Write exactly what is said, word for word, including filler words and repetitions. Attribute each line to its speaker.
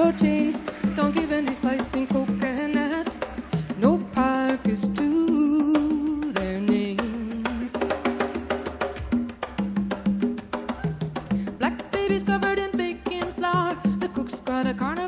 Speaker 1: railroad chains. Don't give any slicing coconut. No Parkers to their names. Black babies covered in baking flour. The cooks brought a carnival